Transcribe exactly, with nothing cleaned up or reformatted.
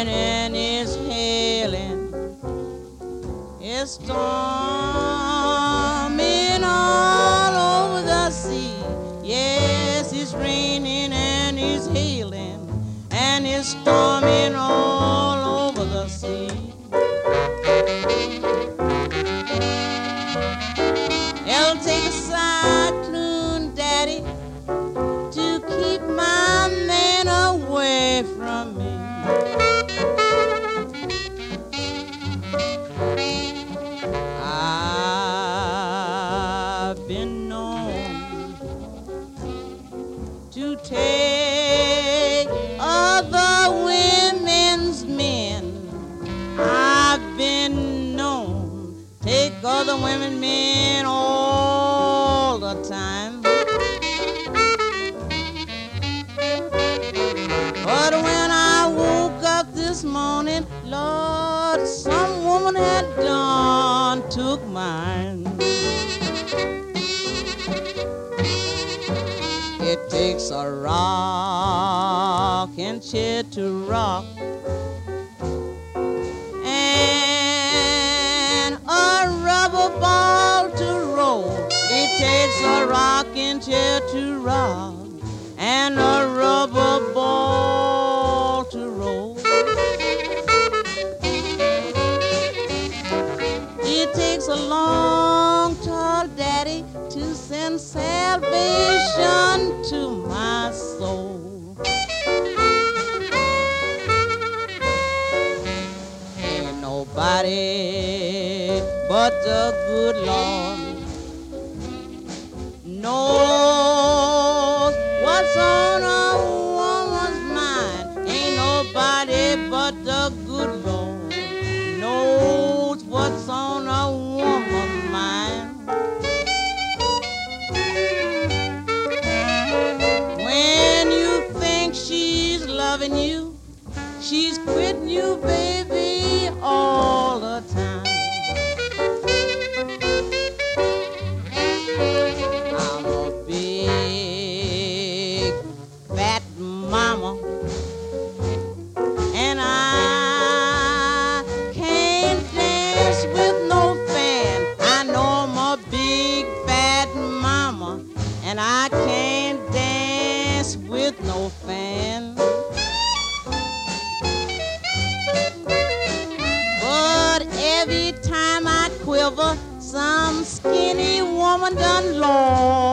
and it's hailing. It's storming all over the sea. Yes, it's raining and it's hailing, and it's storming all over the sea. It'll take a cyclone, Daddy, to keep my man away from me. I've been known to take other women's men. I've been known to take other women's men all the time. But when I woke up this morning, Lord, some woman had done took mine. It takes a rocking chair to rock and a rubber ball to roll. It takes a rocking chair to rock and a rubber ball to roll. It takes a long, tall daddy to send salvation to my soul. Ain't nobody but the good Lord knows what's on a woman's mind. Ain't nobody but the good Lord knows what's on a woman's mind. When you think she's loving you, she's quitting you, baby, all the time. I'm a big fat mama, and I can't dance with no fan. I know I'm a big fat mama, and I can't dance with no fan. But every time I quiver, some skinny woman done lost